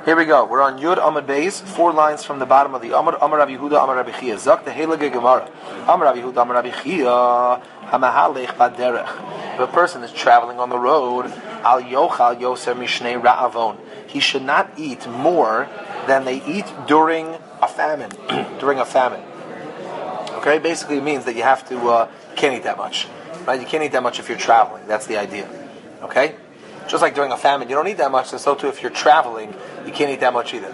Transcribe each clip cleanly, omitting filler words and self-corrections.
Here we go. We're on Yud Amud Beis, 4 lines from the bottom of the Amud. Amar Rabbi Yehuda, Amar Rabbi Chia. Zak the Heilige Gemara. Amar Rabbi Yehuda, Amar Rabbi Chia. Hamahalech baderech. If a person is traveling on the road, al yochal yoser mishnei ra'avon. He should not eat more than they eat during a famine. During a famine. Okay, basically it means that you have to can't eat that much. Right? You can't eat that much if you're traveling. That's the idea. Okay. Just like during a famine, you don't eat that much, so too if you're traveling, you can't eat that much either.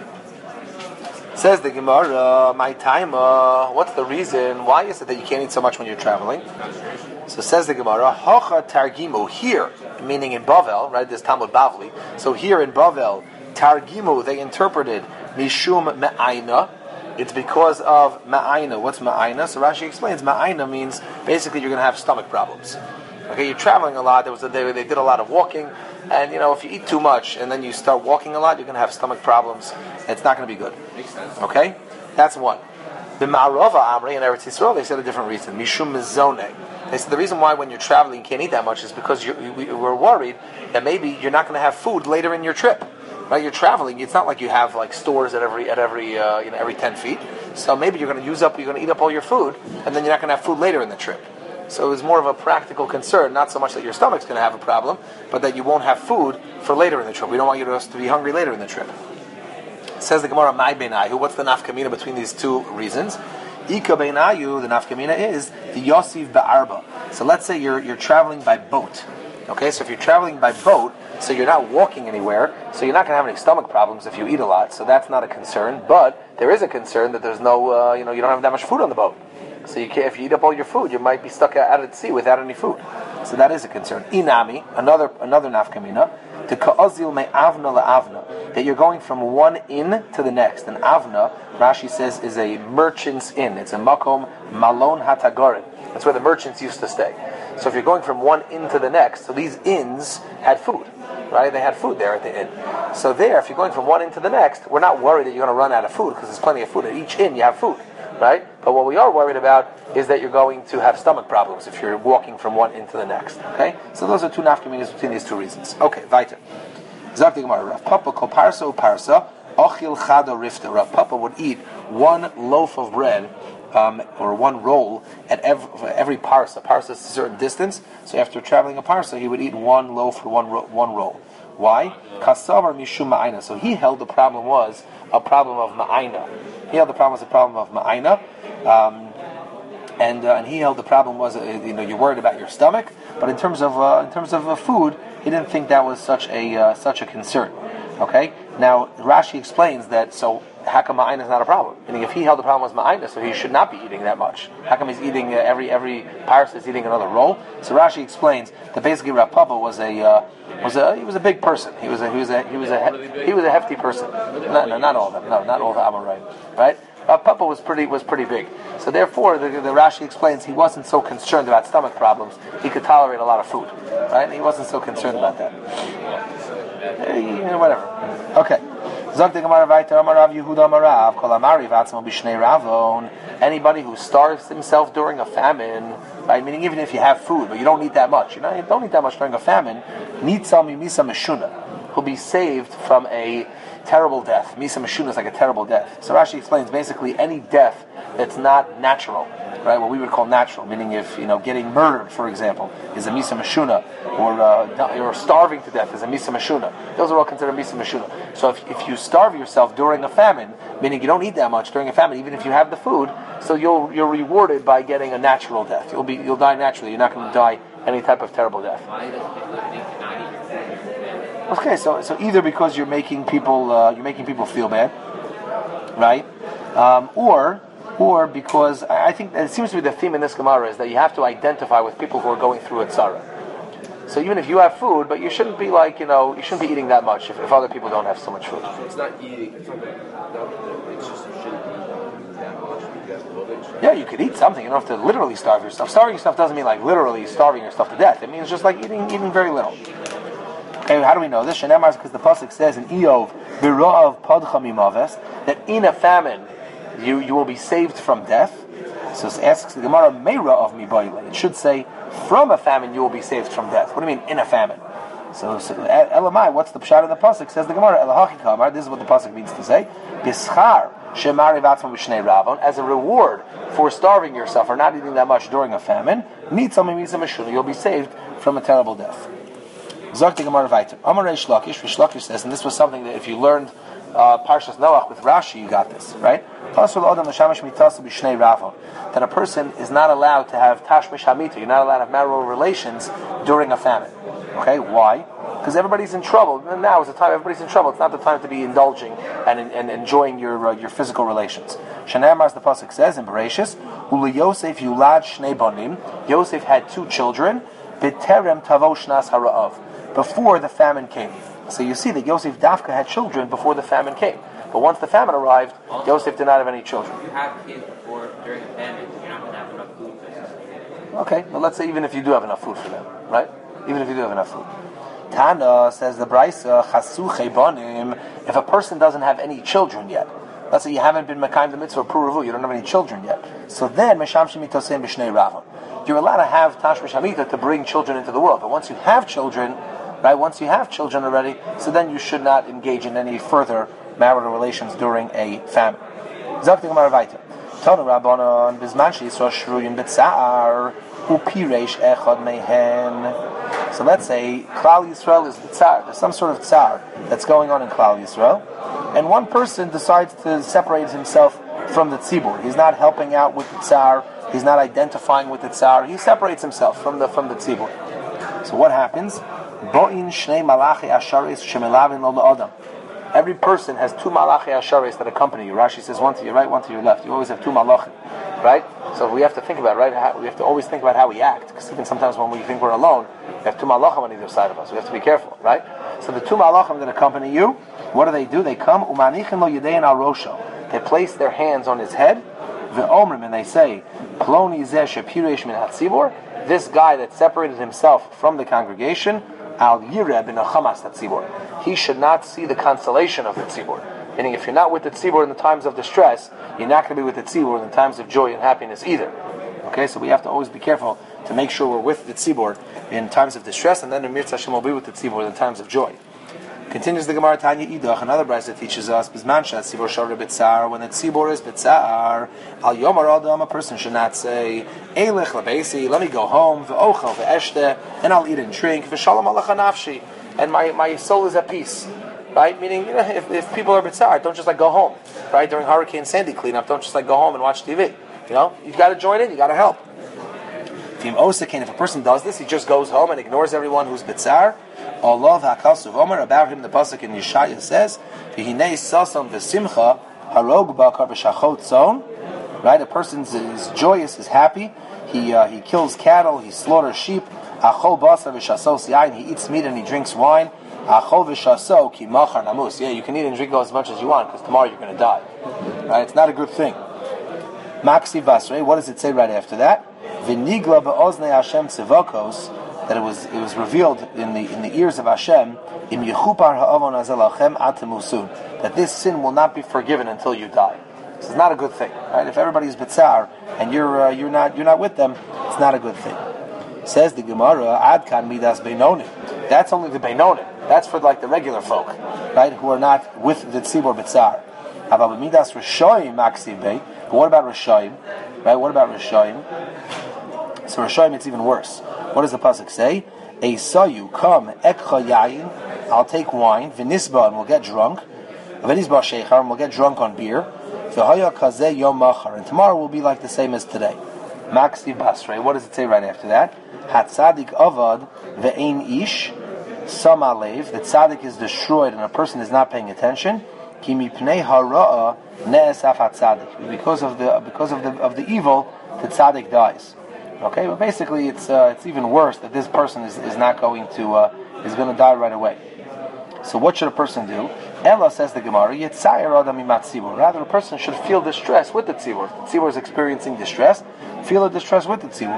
Says the Gemara, my time, what's the reason? Why is it that you can't eat so much when you're traveling? So says the Gemara, Hocha Targimu, here, meaning in Bavel, right, this Talmud Bavli, so here in Bavel, Targimu, they interpreted Mishum Me'aina, it's because of Ma'aina. What's Ma'aina? So Rashi explains, Ma'aina means basically you're going to have stomach problems. Okay, you're traveling a lot. They did a lot of walking, and if you eat too much and then you start walking a lot, you're going to have stomach problems. It's not going to be good. Makes sense. Okay, that's one. The Ma'arava Amri in Eretz Yisrael, they said a different reason. Mishum mizone. They said the reason why when you're traveling you can't eat that much is because we're worried that maybe you're not going to have food later in your trip. Right, you're traveling. It's not like you have like stores at every 10 feet. So maybe you're going to eat up all your food, and then you're not going to have food later in the trip. So it was more of a practical concern, not so much that your stomach's going to have a problem, but that you won't have food for later in the trip. We don't want you to be hungry later in the trip. Says the Gemara, Mai Beinayu, what's the nafkamina between these two reasons? Ika Beinayu, the nafkamina is the Yosiv Ba'arba. So let's say you're traveling by boat. Okay, so if you're traveling by boat, so you're not walking anywhere, so you're not going to have any stomach problems if you eat a lot, so that's not a concern, but there is a concern that there's no, you don't have that much food on the boat. So if you eat up all your food, you might be stuck out at sea without any food. So that is a concern. Inami, another nafkamina, to ka'azil me avna la'avna, that you're going from one inn to the next. And avna, Rashi says, is a merchant's inn. It's a makom malon hatagorin. That's where the merchants used to stay. So if you're going from one inn to the next, so these inns had food, right? They had food there at the inn. So there, if you're going from one inn to the next, we're not worried that you're going to run out of food because there's plenty of food. At each inn, you have food. Right? But what we are worried about is that you're going to have stomach problems if you're walking from one into the next. Okay? So those are two nafkaminas between these two reasons. Okay, weiter. Zak the Gemara, Rav Papa kol parsa uparsa, ochil chada rifta. Rav Papa would eat one loaf of bread, or one roll at every parsa. Parsa is a certain distance, so after traveling a parsa, he would eat one loaf or one roll. Why? Kasavar mishum ma'aina. So he held the problem was a problem of ma'aina. He held the problem was a problem of ma'aina, and he held the problem was you're worried about your stomach. But in terms of food, he didn't think that was such a concern. Okay. Now Rashi explains that. So how come ma'aina is not a problem? Meaning, if he held the problem was ma'aina, so he should not be eating that much. How come he's eating every parsa is eating another roll? So Rashi explains that basically Rav Papa was a big person. He was a hefty person. No, not all of them. No, not all the Amoraim. Right? Rav Papa was pretty big. So therefore, the Rashi explains he wasn't so concerned about stomach problems. He could tolerate a lot of food. Right? He wasn't so concerned about that. Whatever. Okay. Anybody who starves himself during a famine, right? Meaning even if you have food, but you don't eat that much. You don't eat that much during a famine. He'll be saved from a terrible death. Misa Meshuna is like a terrible death. So Rashi explains basically any death that's not natural, right? What we would call natural, meaning if getting murdered, for example, is a Misa Meshuna, or starving to death is a Misa Meshuna. Those are all considered Misa Meshuna. So if you starve yourself during a famine, meaning you don't eat that much during a famine, even if you have the food, so you're rewarded by getting a natural death. You'll die naturally. You're not going to die any type of terrible death. Okay, so either because you're making people feel bad, right? Or because I think it seems to be the theme in this Gemara is that you have to identify with people who are going through a tzara. So even if you have food, but you shouldn't be you shouldn't be eating that much if other people don't have so much food. It's not eating. It's just you shouldn't eat that much. Yeah, you could eat something. You don't have to literally starve yourself. Starving yourself doesn't mean like literally starving yourself to death. It means just like eating very little. Okay, how do we know this? Because the pasuk says in Eov, "B'ra'av padcha mimaves," that in a famine you will be saved from death. So it asks the Gemara, "Meira of mibayla." It should say, "From a famine you will be saved from death." What do you mean in a famine? So Elamai, what's the pshat of the pasuk? Says the Gemara, Elahachi Kamar. This is what the pasuk means to say. Bischar shemari vatzma b'shnei ravon, as a reward for starving yourself or not eating that much during a famine. You'll be saved from a terrible death. Zok the Gemara weiter. Amar Reish Lakish. Reish Lakish says, and this was something that if you learned Parshas Noach with Rashi, you got this, right? That a person is not allowed to have tashmish hamita. You're not allowed to have marital relations during a famine. Okay, why? Because everybody's in trouble. Now is the time everybody's in trouble. It's not the time to be indulging and enjoying your physical relations. Shanamar, as the pasuk says in Bereshis, Ulu Yosef yulad shnei banim. Yosef had 2 children. B'terem tavo shnas hara'av, before the famine came. So you see that Yosef Dafka had children before the famine came. But once the famine arrived, Yosef did not have any children. If you have kids during a famine, you're not going to have enough food for them. Okay, well let's say even if you do have enough food for them, right? Even if you do have enough food. Tana says the Braisa, Chasu Chebanim, if a person doesn't have any children yet, let's say you haven't been Mekayim the mitzvah or Puruvu, you don't have any children yet, so then Mesham Shemitosem B'shnei Ravon, you're allowed to have Tashmish Hamita to bring children into the world. But once you have children, right, once you have children already, so then you should not engage in any further marital relations during a famine. Zok the Gemara weiter. Tanu Rabbanon Bizman She'Yisrael Shruyim B'Tza'ar Upireish Echad Mehen. So let's say Klal Yisrael is the Tsar. There's some sort of Tsar that's going on in Klal Yisrael, and one person decides to separate himself from the Tzibur. He's not helping out with the Tsar. He's not identifying with the Tsar. He separates himself from the Tzibur. So what happens? Bo'in Shnei Malachi Asharis Shemelavin Lo La'adam. Every person has 2 Malachi Asharis that accompany you. Rashi says 1 to your right, 1 to your left. You always have 2 Malachim, right? So we have to think about, right? We have to always think about how we act, because even sometimes when we think we're alone, we have 2 Malachim on either side of us. We have to be careful, right? So the 2 Malachim that accompany you, what do? They come Umanichin Lo Yedein Al Rosho. They place their hands on his head, Ve'omrim, and they say, Ploni Zeh Shepireish Min HaTzibur, this guy that separated himself from the congregation, Al Yireh bin Achamas HaTzibur, he should not see the consolation of the Tzibur. Meaning, if you're not with the Tzibur in the times of distress, you're not going to be with the Tzibur in the times of joy and happiness either. Okay, so we have to always be careful to make sure we're with the Tzibur in times of distress, and then the Mirz Hashem will be with the Tzibur in times of joy. Continues the Gemara Tanya Idach, another brayz that teaches us, Bizmansha Tzibur Shara B'Tzar, when the Tzibur is B'Tzar, Al Yomar Adam, a person should not say, Eilech Labeisi, let me go home, V'ochel V'eshte, and I'll eat and drink, V'shalom Alacha Nafshi, and my soul is at peace. Right? Meaning, if people are B'Tzar, don't just go home. Right? During Hurricane Sandy cleanup, don't just go home and watch TV. You've got to join in, you've got to help. If a person does this, he just goes home and ignores everyone who's B'Tzar. Allah v'hakal suvomer, about him the pasuk in Yeshaya says, V'hinei sasam v'simcha harog b'akar v'shachot zon. Right, a person is joyous, is happy. He kills cattle, he slaughters sheep. Achol basar v'shasos yain, he eats meat and he drinks wine. Achol v'shaso ki machar namus. Yeah, you can eat and drink as much as you want because tomorrow you're going to die. Right, it's not a good thing. Maksi Basrei, what does it say right after that? V'nigla be'oznei Hashem tzivokos, that it was revealed in the ears of Hashem, im yechupar ha'avon azelachem atemusun, that this sin will not be forgiven until you die. This is not a good thing, right? If everybody's B'Tzar and you're not with them, it's not a good thing. Says the Gemara, Adkan midas beinonim. That's only the beinonim. That's for the regular folk, right? Who are not with the tzibur B'Tzar. But what about Rishoyim? Right? What about Rishoyim? So Rishoyim, it's even worse. What does the pasuk say? Eisayu, come, ekcha yayin, I'll take wine, v'nisba, and we'll get drunk, v'nisba sheichar, and we'll get drunk on beer, v'haya kazeh yom machar, and tomorrow will be like the same as today. Maksi Basrei, what does it say right after that? Hatzadik avad ve'ein ish, sam alev, the tzaddik is destroyed and a person is not paying attention, ki mipnei hara'a ne'esaf hatzadik, because of the evil, the tzaddik dies. Okay, but basically it's even worse that this person is not going to die right away. So what should a person do? Ella, says the Gemara, Yetzayir adam imat tzibur. Rather, a person should feel distress with the tzibur. The tzibur is experiencing distress. Feel the distress with the tzibur.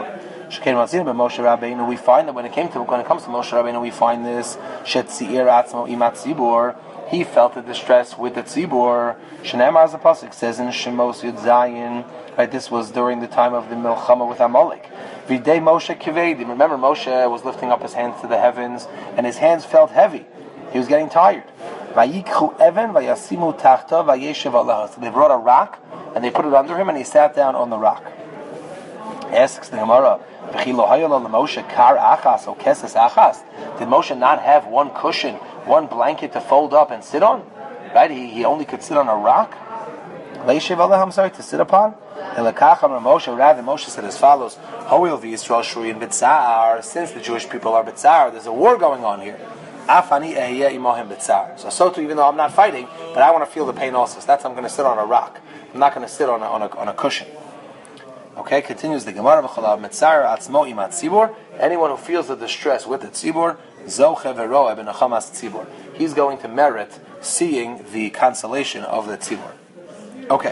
We find that when it comes to Moshe Rabbeinu, we find this Shetziir atzmo imat tzibur, he felt the distress with the tzibur. Shneimar, as the pasuk says in Shemos Yud Zayin, right? This was during the time of the Milchama with Amalek. V'dei Moshe kivedim. Remember, Moshe was lifting up his hands to the heavens, and his hands felt heavy. He was getting tired. Vayikchu even vayasimu tachta vayeshev alaha. So they brought a rock and they put it under him, and he sat down on the rock. Asks the Gemara, did Moshe not have one cushion, one blanket to fold up and sit on? Right? He only could sit on a rock. I'm sorry, to sit upon. Rather, Moshe said as follows: since the Jewish people are bitzar, there's a war going on here. So too, even though I'm not fighting, but I want to feel the pain also. So that's I'm going to sit on a rock. I'm not going to sit on a cushion. Okay, continues the Gemara. Anyone who feels the distress with the tzibur, he's going to merit seeing the consolation of the tzibur. Okay.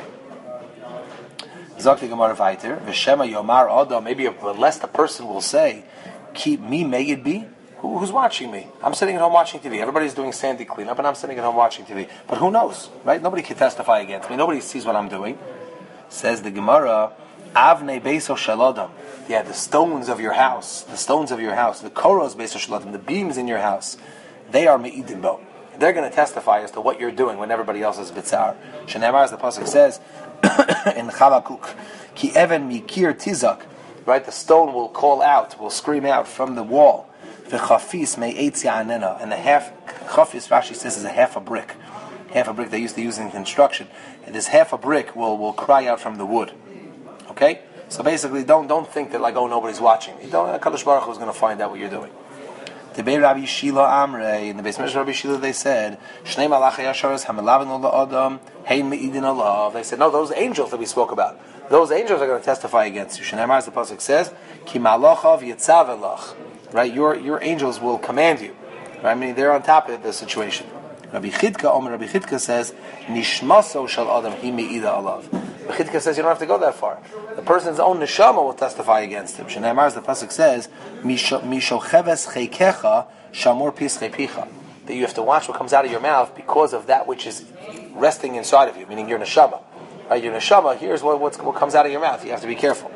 Maybe lest a person will say, keep me, may it be. Who's watching me? I'm sitting at home watching TV. Everybody's doing Sandy cleanup, and I'm sitting at home watching TV. But who knows, right? Nobody can testify against me. Nobody sees what I'm doing. Says the Gemara, Avnei Beiso Shalodam. Yeah, the stones of your house, the koros Beiso Shalodam, the beams in your house, they are me'idim bo. They're going to testify as to what you're doing when everybody else is bitzar. Shenemar, as the pasuk says in Chavakuk, Ki even mikir tizak. Right, the stone will call out, will scream out from the wall. V'chafis me'etz ya'anena, and the half chafis, Rashi says, is a half a brick they used to use in construction. And this half a brick will cry out from the wood. Okay, so basically, don't think that like, oh, nobody's watching. Kadosh Baruch Hu is going to find out what you're doing. The Bei Rabbi Shila Amrei, in the Beis Medrash Rabbi Shila, they said, Shnei Malachei Yasharos Hamelavin Ol Adam Hein Meidin Olav. They said, no, those angels that we spoke about, those angels are going to testify against you. Shneimar, as the pasuk says, Ki Malachav Yitzav Elach. Right, your angels will command you. Right? I mean, they're on top of the situation. Rabbi Chidka says, Nishmaso Shal Adam Hi Meida Olav. Rabbi Chidka says you don't have to go that far. The person's own neshama will testify against him. Shneimar, as the pasuk says, Mishocheves Cheikecha Shamor Pischei Picha. That you have to watch what comes out of your mouth because of that which is resting inside of you, meaning your neshama. Right, your neshama, here's what comes out of your mouth. You have to be careful.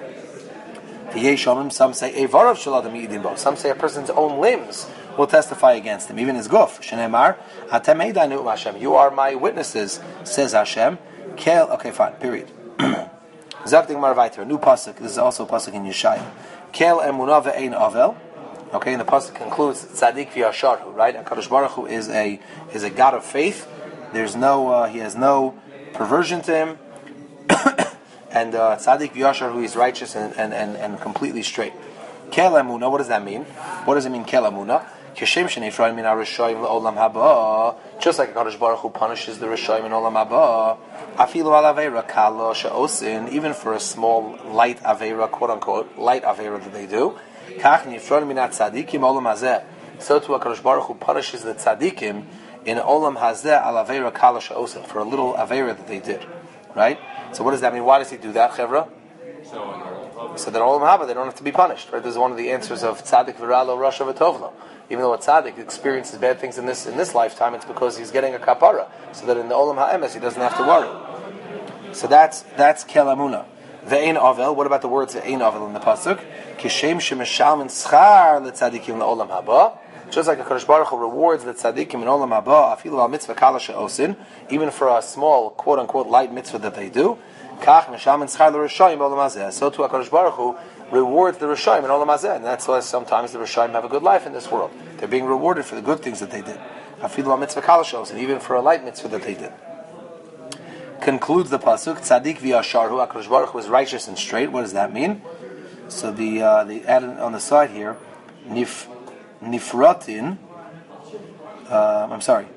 Some say Evarav Shaladim Yidimbo. Some say a person's own limbs will testify against him, even his guf. Shneimar, Atemeidanu Hashem. You are my witnesses, says Hashem. Kel. Okay, fine. Period. Zakting Marvaiter. A new pasuk. This is also a pasuk in Yeshaya. Kel emunah ve'ein avel. Okay, and the pasuk concludes Tzadik v'yasharhu. Right, and Kadosh Baruch Hu is a God of faith. There's no he has no perversion to him. And Tzadik v'yashar, who is righteous and completely straight. Kel emunah, what does that mean? What does it mean, kel emunah? Kishem shenifraim min harishayim le'olam haba. Just like Kadosh Baruch Hu punishes the rishayim in olam haba. Afilu al aveira kala she'osin, even for a small light aveira, quote unquote, light aveira that they do. Kach nifraim min tzadikim olam hazeh. So too Kadosh Baruch Hu punishes the tzadikim in olam hazeh al aveira kala she'osin, for a little aveira that they did. Right? So what does that mean? Why does he do that, Chevra? So that all of them have it, they don't have to be punished. Right? This is one of the answers of Tzaddik Viralo Rasha V'Tovlo. Even though a Tzaddik experiences bad things in this lifetime, it's because he's getting a kapara, so that in the Olam Ha'emes he doesn't have to worry. So that's Kel Amuna. Ve'ein Avel. What about the words Ve'ein Avel in the pasuk? Kishem shemeshalmin schar letzadikim le'olam haba. Just like a Kadosh Baruch Hu rewards the tzaddikim in olam haba, afilu al mitzvah kala she'osin, even for a small, quote unquote, light mitzvah that they do. Kach neshamin schar l'rishayim olam hazeh. So too, Kadosh Baruch Hu rewards the rishayim in olam hazeh, and that's why sometimes the rishayim have a good life in this world. They're being rewarded for the good things that they did. Afilu al mitzvah kala she'osin, even for a light mitzvah that they did. Concludes the pasuk, tzaddik v'yasharhu. Kadosh Baruch Hu is righteous and straight. What does that mean? So the add on the side here, Nifratin. I'm sorry.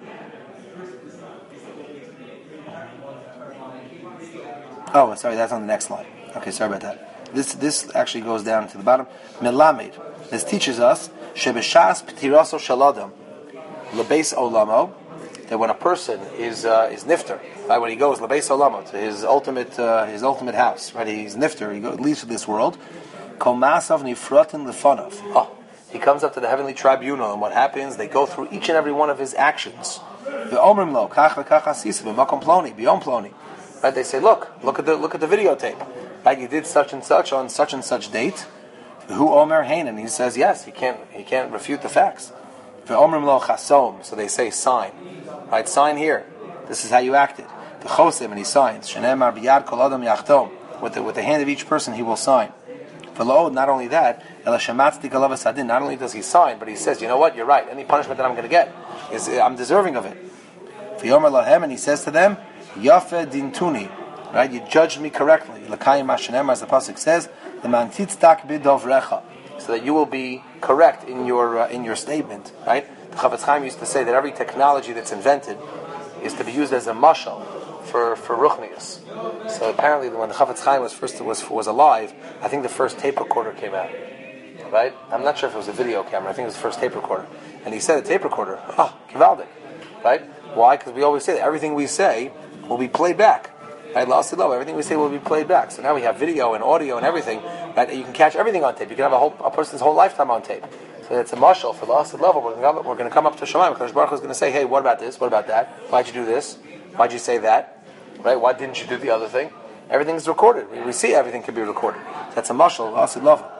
Oh, sorry. That's on the next line. Okay, sorry about that. This actually goes down to the bottom. Melamed. This teaches us shebeshas p'tiraso shaladam lebeis olamo, that when a person is nifter, right, when he goes lebeis olamo to his ultimate house, right, he's nifter, he leaves for this world. Komasav nifratin lefanov. Oh. He comes up to the heavenly tribunal, and what happens? They go through each and every one of his actions. Ve'omrim lo kach v'kach asisa b'makom ploni b'yom ploni. Right? They say, look at the videotape. Right? You did such and such on such and such date. Who Omer Hain? And he says yes. He can't refute the facts. Ve'omrim lo chasom. So they say sign. Right? Sign here. This is how you acted. V'chosim, and he signs. Shenemar b'yad kol adam yachtom. With the hand of each person, he will sign. V'lo, not only that, ela shematzti galav sadin. Not only does he sign, but he says, you know what? You're right. Any punishment that I'm going to get I'm deserving of it. V'yomer lahem, and he says to them, Yafe dintuni. Right? You judged me correctly. L'kayim mashenemar, as the pasuk says, l'man titztak b'dovrecha. So that you will be correct in your statement. Right? The Chavetz Chaim used to say that every technology that's invented is to be used as a mashal for ruchnius. So apparently, when the Chavetz Chaim was alive, I think the first tape recorder came out. Right? I'm not sure if it was a video camera. I think it was the first tape recorder. And he said a tape recorder. Kivaldik. Right? Why? Because we always say that everything we say will be played back. Right? Lost it low. Everything we say will be played back. So now we have video and audio and everything. Right? You can catch everything on tape. You can have a person's whole lifetime on tape. So it's a mashal for lost it level. We're going to come up to Shemaim. Because Baruch is going to say, hey, what about this? What about that? Why'd you do this? Why'd you say that? Right? Why didn't you do the other thing? Everything's recorded. We see everything can be recorded. So that's a mashal. Lost it level.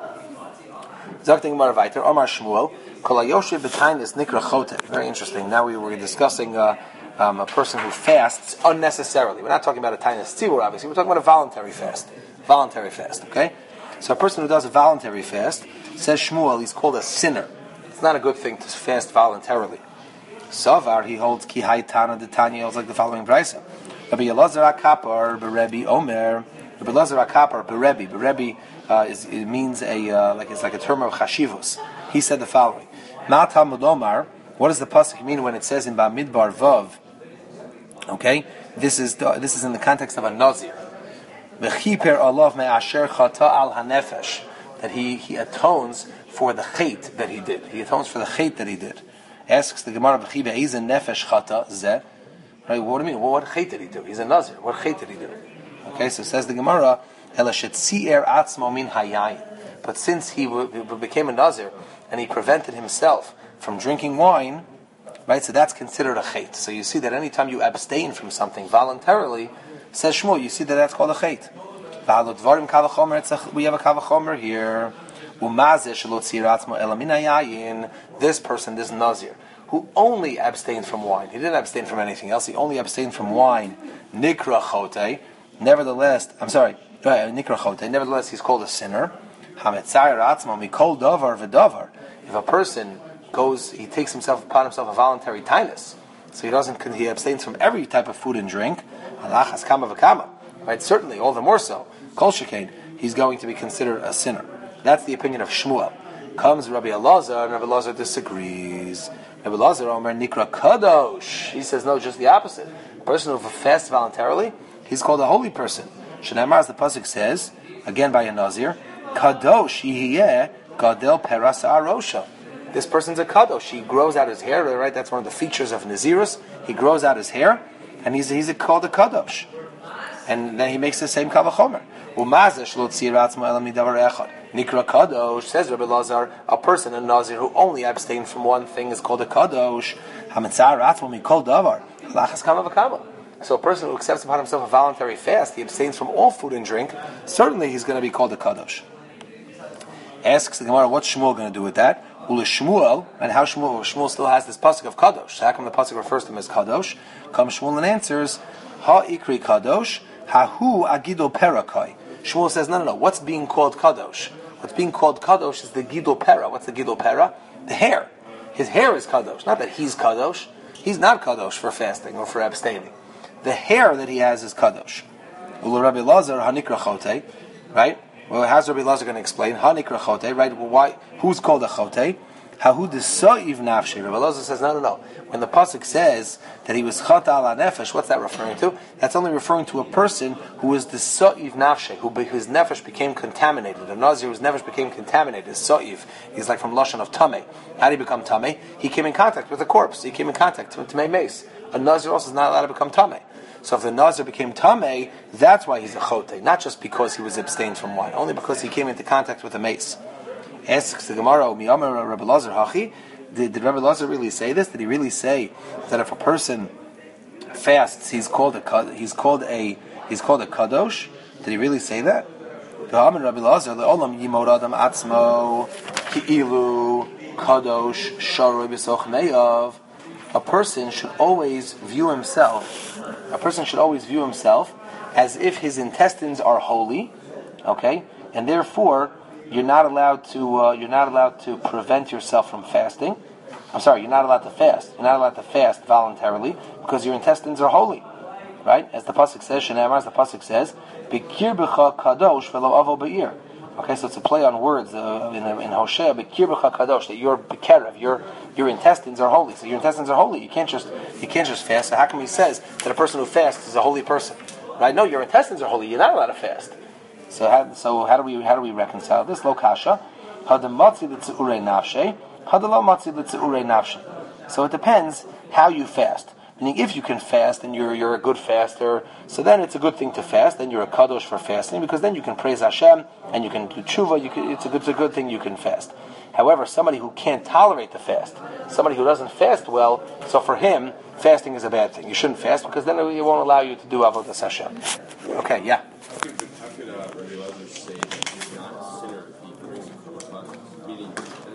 Zakting Maravaiter, Omar Shmuel, Kolayoshe B'tainis Nikra Chote. Very interesting. Now we were discussing a person who fasts unnecessarily. We're not talking about a tainis tzibur, obviously. We're talking about a voluntary fast. Voluntary fast, okay? So a person who does a voluntary fast, says Shmuel, he's called a sinner. It's not a good thing to fast voluntarily. Savar, he holds Ki Haitana Detanya, holds like the following brisa. Rabbi Elazar HaKapar, Berebi Omer, Rabbi Elazar HaKapar, Berebi it means it's like a term of chashivus. He said the following: Ma Talmud Omar. What does the pasuk mean when it says in Bamidbar Vav? Okay, this is in the context of a nazir. Mechiper alav me'asher chata al hanefesh, that he atones for the chait that he did. He atones for the chait that he did. Asks the Gemara, B'chi be'ezeh nefesh chata zeh. Right? What do you mean? Well, what chait did he do? He's a nazir. What chait did he do? Okay, so says the Gemara. But since he became a nazir and he prevented himself from drinking wine, right? So that's considered a chait. So you see that anytime you abstain from something voluntarily, says Shmuel, you see that that's called a chait. We have a kavachomer here. This person, this nazir, who only abstained from wine. He didn't abstain from anything else. He only abstained from wine. Nikra chote. Nevertheless, he's called a sinner. If a person goes, he takes upon himself a voluntary tinus, so he abstains from every type of food and drink. Right? Certainly, all the more so. Kol shekain, he's going to be considered a sinner. That's the opinion of Shmuel. Comes Rabbi Elazar, and Rabbi Elazar disagrees. Rabbi Elazar Omer Nikra Kadosh. He says no, just the opposite. A person who fasts voluntarily, he's called a holy person. Shenamar, as the pasuk says, again by a nazir, Kadosh yihiyeh gadel peras arosha. This person's a kadosh. He grows out his hair. Right, that's one of the features of nazirus. He grows out his hair, and he's called a kadosh. And then he makes the same kavachomer. Nikra kadosh, says Rabbi Lazar, a person, a nazir who only abstained from one thing is called a kadosh. So a person who accepts upon himself a voluntary fast, he abstains from all food and drink, certainly he's going to be called a kadosh. Asks the Gemara, what's Shmuel going to do with that? Ula Shmuel, and how Shmuel still has this pasuk of kadosh. So how come the pasuk refers to him as kadosh? Comes Shmuel and answers, ha ikri kadosh, ha hu agido perakai. Shmuel says, no. What's being called kadosh? What's being called kadosh is the gidol pera. What's the gidol pera? The hair. His hair is kadosh. Not that he's kadosh. He's not kadosh for fasting or for abstaining. The hair that he has is kadosh. Ula Rabbi Lazar hanikra chote, right? Well, how's Rabbi Lazar going to explain hanikra chote, right? Well, why? Who's called a chote? Hahu desa'iv nafshi. Rabbi Lazar says no. When the pasuk says that he was chata ala nefesh, what's that referring to? That's only referring to a person who was desa'iv nafshi, whose nefesh became contaminated. A nazir whose nefesh became contaminated is sa'iv. He's like from lashon of tameh. How did he become tameh? He came in contact with a corpse. He came in contact with tameh mace. A nazir also is not allowed to become tameh. So if the nazir became tameh, that's why he's a chote, not just because he was abstained from wine, only because he came into contact with a mace. Asks the Gemara, Miyamer Rabbi Lazar Hachi, Did Rabbi Lazar really say this? Did he really say that if a person fasts, he's called a kadosh? Did he really say that? Rabbi Lazar, le'olam yimod adam atzmo ki'ilu kadosh sharoi b'soch me'av. A person should always view himself. As if his intestines are holy, okay, and therefore you're not allowed to prevent yourself from fasting. I'm sorry, you're not allowed to fast. You're not allowed to fast voluntarily because your intestines are holy, right? As the pasuk says, as the pasuk says, "B'kir b'cha kadosh v'lo avo b'ir." Okay, so it's a play on words in Hosea. B'kir b'cha kadosh, that your b'kerev, your intestines are holy. So your intestines are holy. You can't just fast. So how come he says that a person who fasts is a holy person? Right? No, your intestines are holy. You're not allowed to fast. So how do we reconcile this? Lo kasha, hadamatzi l'tzeurei nafshe, hadalo matzi l'tzeurei nafshe. So it depends how you fast. Meaning, if you can fast and you're a good faster, so then it's a good thing to fast. Then you're a kadosh for fasting because then you can praise Hashem and you can do tshuva. It's a good thing you can fast. However, somebody who can't tolerate the fast, somebody who doesn't fast well, so for him, fasting is a bad thing. You shouldn't fast because then it won't allow you to do avodas Hashem. Okay, yeah. How could Rabbi Lazar say that he's not